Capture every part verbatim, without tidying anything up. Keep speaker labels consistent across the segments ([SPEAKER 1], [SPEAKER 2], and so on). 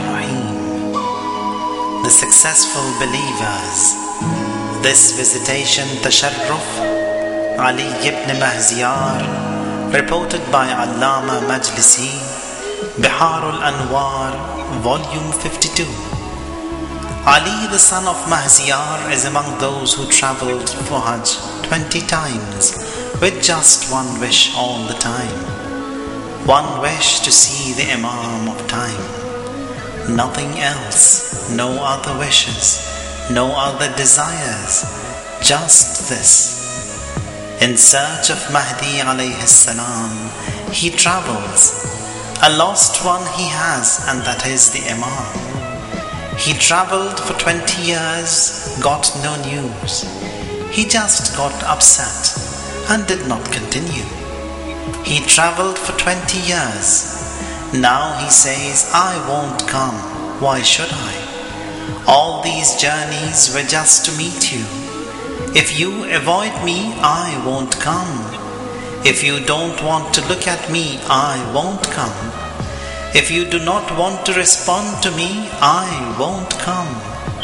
[SPEAKER 1] Rahim. The successful believers. This visitation Tasharruf Ali ibn Mahziyar, reported by Allama Majlisi, Biharul Anwar, Volume fifty-two. Ali, the son of Mahziyar, is among those who travelled for Hajj twenty times with just one wish all the time. One wish to see the Imam of time. Nothing else, no other wishes, no other desires, just this. In search of Mahdi alayhi salam, he travels. A lost one he has, and that is the Imam. He travelled for twenty years, got no news. He just got upset and did not continue. He travelled for twenty years. Now he says, I won't come. Why should I? All these journeys were just to meet you. If you avoid me, I won't come. If you don't want to look at me, I won't come. If you do not want to respond to me, I won't come.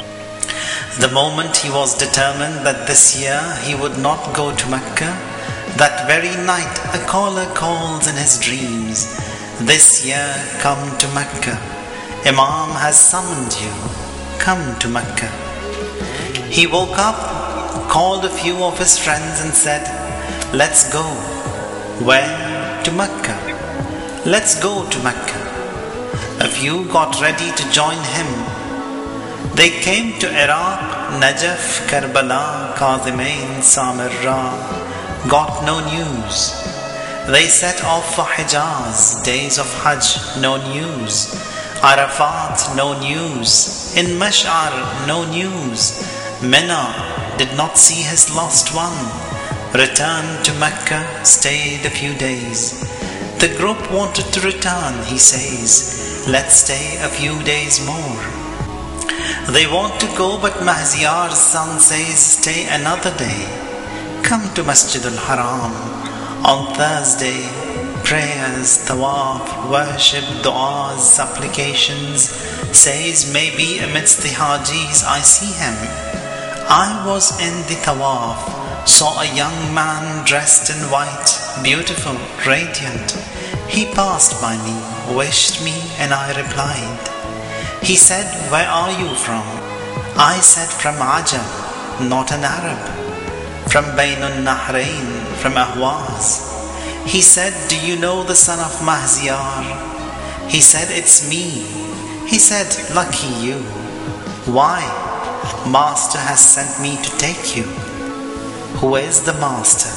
[SPEAKER 1] The moment he was determined that this year he would not go to Mecca, that very night a caller calls in his dreams, this year come to Mecca. Imam has summoned you. Come to Mecca. He woke up, called a few of his friends and said, let's go. Where? To Mecca. Let's go to Mecca. A few got ready to join him. They came to Iraq, Najaf, Karbala, Qazimain, Samarra. Got no news. They set off for Hijaz, days of Hajj, no news. Arafat, no news. In Mash'ar, no news. Mina did not see his lost one. Returned to Mecca, stayed a few days. The group wanted to return, he says, let's stay a few days more. They want to go, but Mahziyar's son says, stay another day. Come to Masjid al-Haram on Thursday. Prayers, tawaf, worship, du'as, supplications. Says, maybe amidst the Hajis I see him. I was in the tawaf, saw a young man dressed in white, beautiful, radiant. He passed by me, wished me, and I replied. He said, where are you from? I said, from Ajam, not an Arab. From Bainun Nahrain, from Ahwaz. He said, do you know the son of Mahziyar? He said, it's me. He said, lucky you. Why? Master has sent me to take you. Who is the master?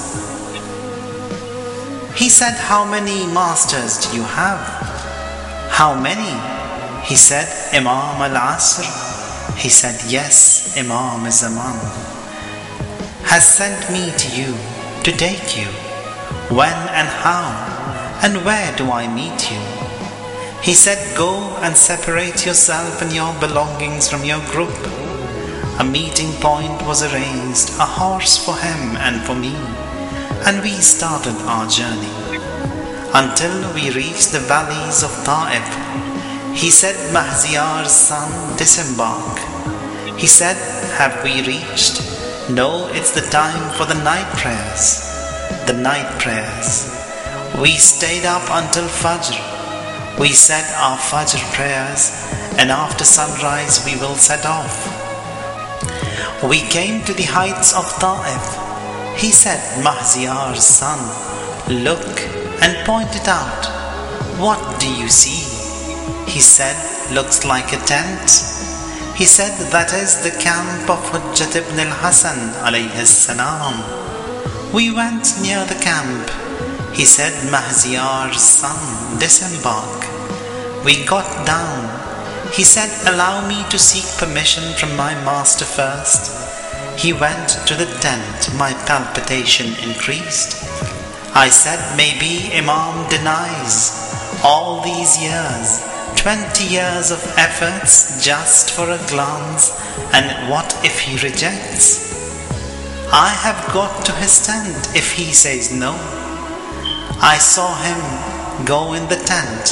[SPEAKER 1] He said, how many masters do you have? How many? He said, Imam al-Asr. He said, yes, Imam al-Zaman has sent me to you to take you. When and how and where do I meet you? He said, go and separate yourself and your belongings from your group. A meeting point was arranged, a horse for him and for me, and we started our journey until we reached the valleys of Ta'if. He said, Mahziyar's son, disembark. He said, have we reached? No, it's the time for the night prayers. The night prayers. We stayed up until Fajr. We said our Fajr prayers, and after sunrise we will set off. We came to the heights of Ta'if. He said, Mahziyar's son, look, and pointed out. What do you see? He said, looks like a tent. He said, that is the camp of Hujjat ibn al-Hasan alayhi salam. We went near the camp. He said, Mahziyar's son, disembark. We got down. He said, allow me to seek permission from my master first. He went to the tent. My palpitation increased. I said, maybe Imam denies all these years. Twenty years of efforts just for a glance, and what if he rejects? I have got to his tent if he says no. I saw him go in the tent,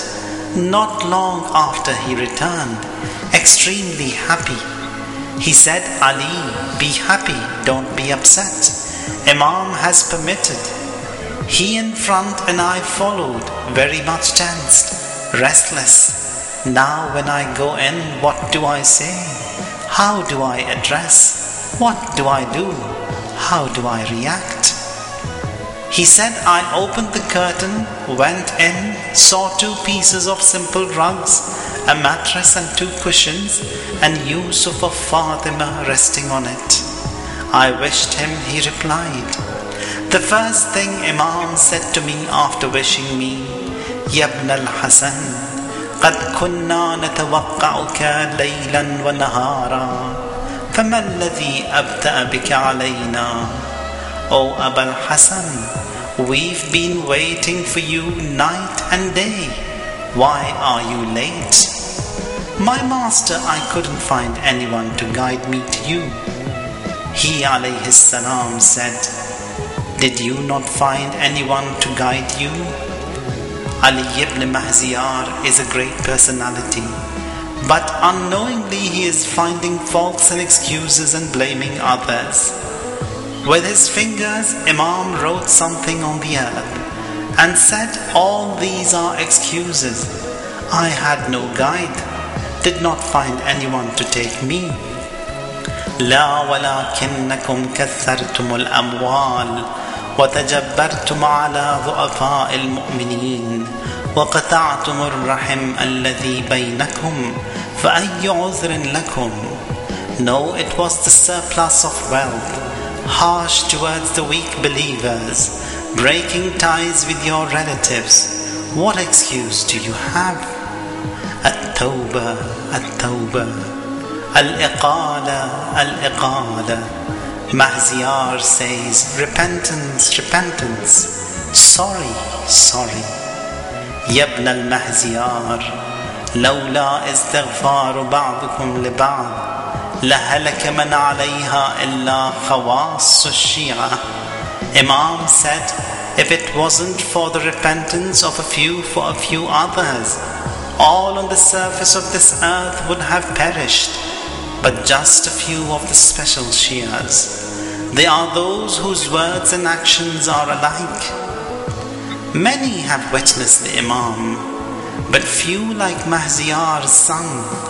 [SPEAKER 1] not long after he returned, extremely happy. He said, Ali, be happy, don't be upset. Imam has permitted. He in front and I followed, very much tensed, restless. Now when I go in, what do I say? How do I address? What do I do? How do I react? He said, I opened the curtain, went in, saw two pieces of simple rugs, a mattress and two cushions, and Yusuf of Fatima resting on it. I wished him, he replied. The first thing Imam said to me after wishing me, Ya ibn al-Hasan, قد كنا نتوقعك ليلا ونهارا فما الذي أبدأ بك علينا. O Abu al-Hasan, we've been waiting for you night and day. Why are you late? My master, I couldn't find anyone to guide me to you. He alayhi salam said, did you not find anyone to guide you? Ali ibn Mahziyar is a great personality, but unknowingly he is finding faults and excuses and blaming others. With his fingers, Imam wrote something on the earth and said, all these are excuses. I had no guide, did not find anyone to take me. لا ولكنكم كثرتم الأموال وتجبرتم على ضعفاء المؤمنين وقطعتم الرحم الذي بينكم فأي عذر لكم. No, it was the surplus of wealth, harsh towards the weak believers, breaking ties with your relatives. What excuse do you have? At-Tawbah, At-Tawbah, Al-Iqala, Al-Iqala. Mahziyar says, repentance, repentance, sorry, sorry. Ya ibn al-Mahziyar, لولا استغفار بعضكم لبعض لهلك من عليها إلا خواص الشيعة. Imam said, if it wasn't for the repentance of a few for a few others, all on the surface of this earth would have perished, but just a few of the special Shias. They are those whose words and actions are alike. Many have witnessed the Imam, but few like Mahziyar's son.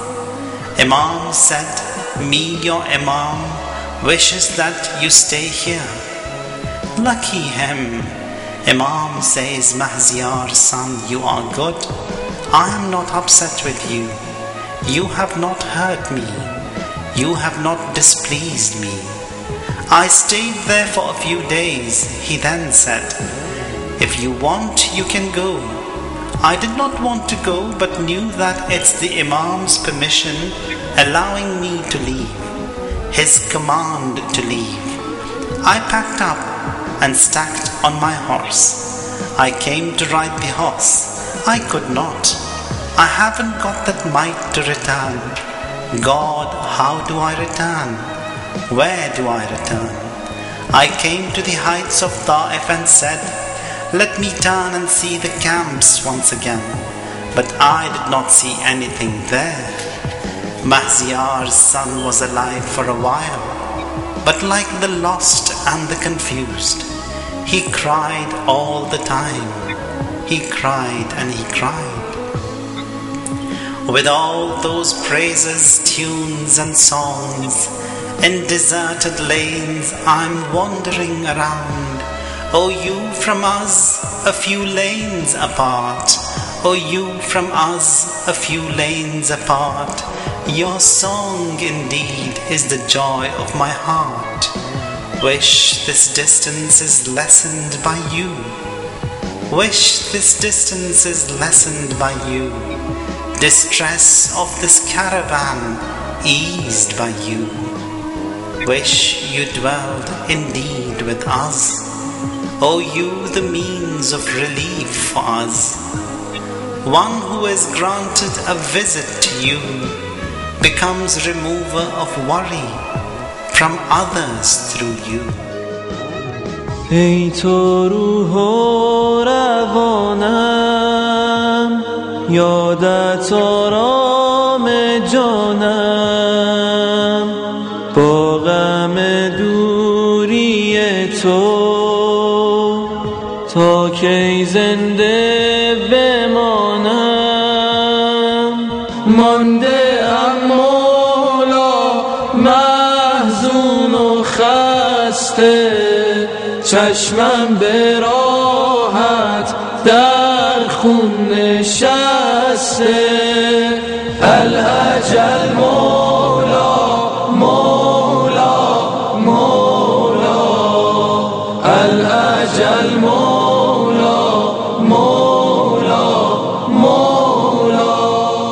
[SPEAKER 1] Imam said, me, your Imam, wishes that you stay here. Lucky him. Imam says, Mahziyar's son, you are good. I am not upset with you. You have not hurt me. You have not displeased me. I stayed there for a few days. He then said, if you want, you can go. I did not want to go, but knew that it's the Imam's permission allowing me to leave, his command to leave. I packed up and stacked on my horse. I came to ride the horse. I could not. I haven't got that might to return. God, how do I return? Where do I return? I came to the heights of Ta'if and said, let me turn and see the camps once again. But I did not see anything there. Mahziyar's son was alive for a while, but like the lost and the confused, he cried all the time. He cried and he cried. With all those praises, tunes and songs, in deserted lanes I'm wandering around. O you from us a few lanes apart, O you from us a few lanes apart. Your song indeed is the joy of my heart. Wish this distance is lessened by you. Wish this distance is lessened by you. Distress of this caravan eased by you. Wish you dwelled indeed with us. O you the means of relief for us. One who is granted a visit to you becomes remover of worry from others through you.
[SPEAKER 2] ای تو روح و روانم یادت آرام جانم با غم دوری تو. تا کی زنده بمانم مانده ام مولا، محزون و خسته، چشمم به راحت در خون نشسته. الاجل مولا مولا مولا، الاجل مولا.